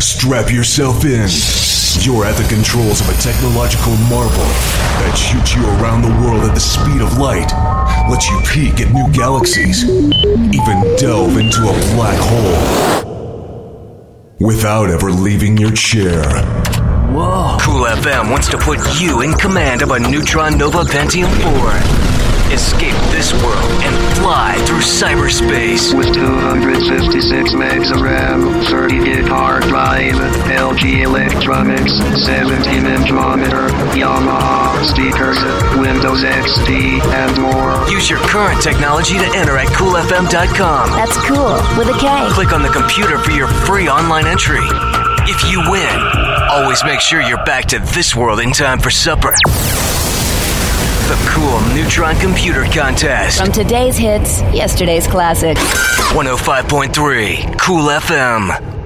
Strap yourself in. You're at the controls of a technological marvel that shoots you around the world at the speed of light, lets you peek at new galaxies, even delve into a black hole, without ever leaving your chair. Whoa. Cool FM wants to put you in command of a Neutron Nova Pentium 4. Escape this world and fly through cyberspace. With 256 megs of RAM, 30 gig hard drive, LG Electronics, 17-inch monitor, Yamaha speakers, Windows XP, and more. Use your current technology to enter at coolfm.com. That's cool, with a K. Click on the computer for your free online entry. If you win, always make sure you're back to this world in time for supper. The Cool Neutron Computer Contest. From today's hits, yesterday's classics. 105.3 Cool FM.